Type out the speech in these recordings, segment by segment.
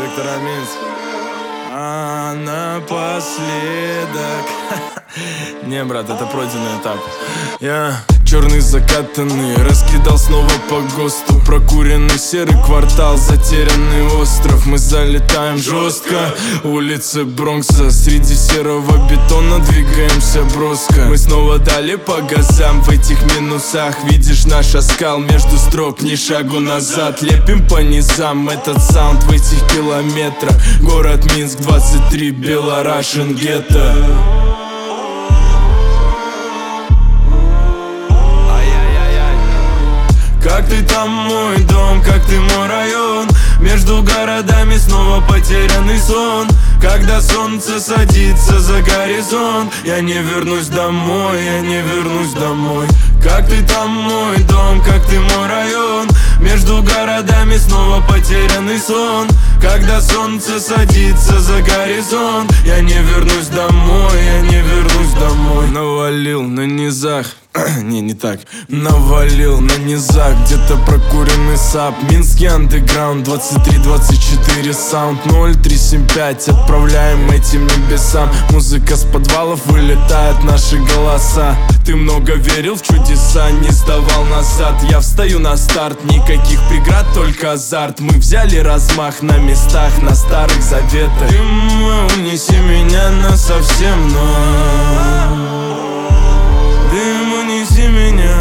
сектора Минск. А напоследок не, брат, это пройденный этап. Я черный закатанный раскидал снова по ГОСТу. Прокуренный серый квартал, затерянный остров. Мы залетаем жестко, улицы Бронкса. Среди серого бетона двигаемся броско. Мы снова дали по газам в этих минусах. Видишь наш оскал между строк, ни шагу назад. Лепим по низам этот саунд в этих километрах. Город Минск, 23, Белорашен, гетто. Как ты там, мой дом, как ты, мой район. Между городами снова потерянный сон. Когда солнце садится за горизонт, я не вернусь домой, я не вернусь домой. Как ты там, мой дом, как ты, мой район. Между городами снова потерянный сон. Когда солнце садится за горизонт, я не вернусь домой, я не вернусь домой. Навалил на низах, не так. Навалил на низах, где-то прокуренный САП. Минский андеграунд, 23-24 саунд 0375. Отправляем этим небесам. Музыка с подвалов, вылетают наши голоса. Ты много верил в чудеса, не сдавал назад. Я встаю на старт, никаких преград, только азарт. Мы взяли размах на местах, на старых заветах. Дым, унеси меня насовсем, но дым, унеси меня,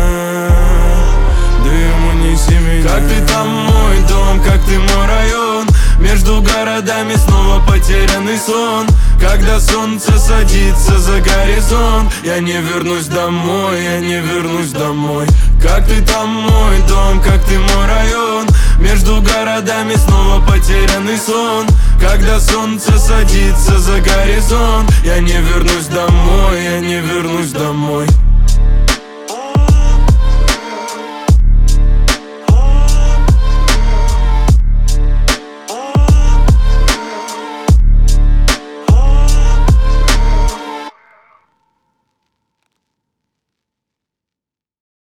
дым, унеси меня. Как ты там, мой дом, как ты, мой район. Между городами снова потерянный сон. Когда солнце садится за горизонт, я не вернусь домой, я не вернусь домой. Как ты там, мой дом, как ты, мой район. Между городами снова потерянный сон. Когда солнце садится за горизонт, я не вернусь домой, я не вернусь домой.